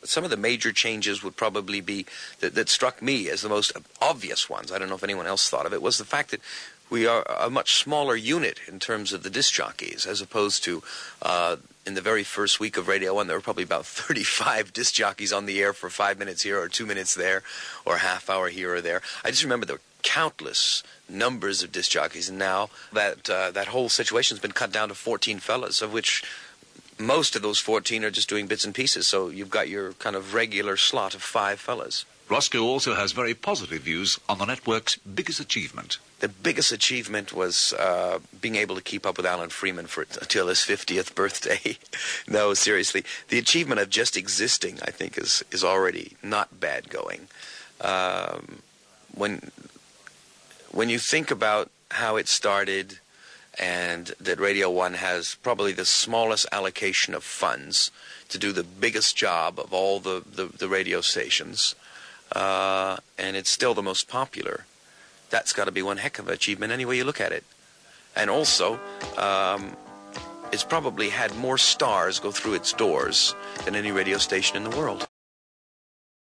some of the major changes would probably be, that struck me as the most obvious ones, I don't know if anyone else thought of it, was the fact that we are a much smaller unit in terms of the disc jockeys, as opposed to in the very first week of Radio 1, there were probably about 35 disc jockeys on the air for 5 minutes here or 2 minutes there or a half hour here or there. I just remember there were countless numbers of disc jockeys, and now that whole situation's been cut down to 14 fellas, of which most of those 14 are just doing bits and pieces, so you've got your kind of regular slot of 5 fellas. Roscoe also has very positive views on the network's biggest achievement. The biggest achievement was being able to keep up with Alan Freeman until his 50th birthday. No, seriously. The achievement of just existing, I think, is already not bad going. When you think about how it started, and that Radio 1 has probably the smallest allocation of funds to do the biggest job of all the radio stations, and it's still the most popular, that's got to be one heck of an achievement any way you look at it. And also, it's probably had more stars go through its doors than any radio station in the world.